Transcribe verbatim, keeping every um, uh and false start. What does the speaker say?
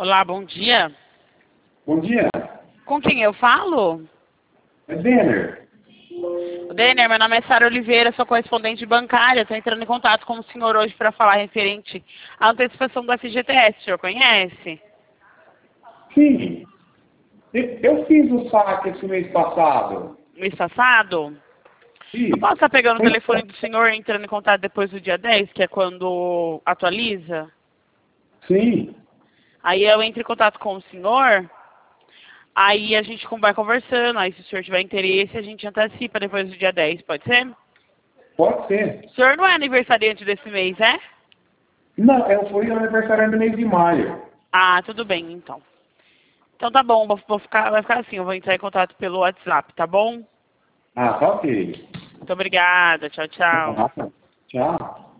Olá, bom dia. Bom dia. Com quem eu falo? É Denner. Denner, meu nome é Sara Oliveira, sou correspondente bancária. Estou entrando em contato com o senhor hoje para falar referente à antecipação do F G T S. O senhor conhece? Sim. Eu fiz o saque esse mês passado. Mês passado? Sim. Eu posso estar pegando o Foi- telefone do senhor e entrando em contato depois do dia dez, que é quando atualiza? Sim. Aí eu entro em contato com o senhor, aí a gente vai conversando, aí se o senhor tiver interesse, a gente antecipa depois do dia dez, pode ser? Pode ser. O senhor não é aniversariante desse mês, é? Não, eu fui no aniversário no mês de maio. Ah, tudo bem, então. Então tá bom, vou, vou ficar, vai ficar assim, eu vou entrar em contato pelo WhatsApp, tá bom? Ah, tá ok. Muito obrigada, tchau, tchau. Tchau.